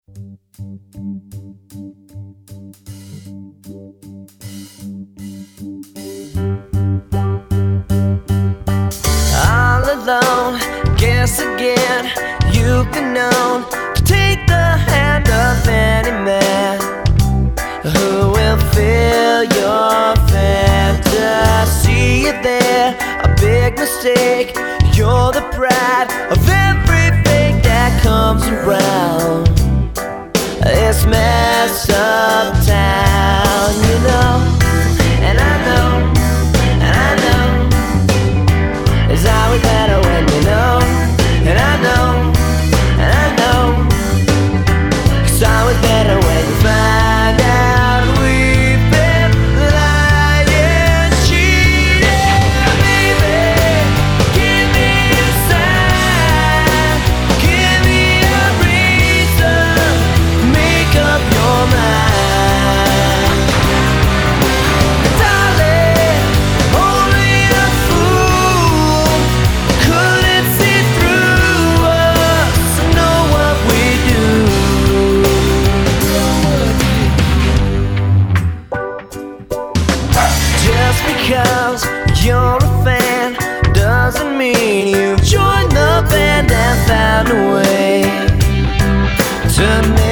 All alone, guess again you've been known to take the hand of any man who will fill your fantasy. You're there, a big mistake. You're the pride of every fake that comes around this messed up town, you know. And I know, and I know, it's always better when you know. And I know, and I know, it's always better when you find out we've been lying, cheating. Baby, give me a sign, give me a reason, make up your mind. Darling, only a fool couldn't see through us, know what we do. Just because you're a fan doesn't mean you've joined the band and found a way to make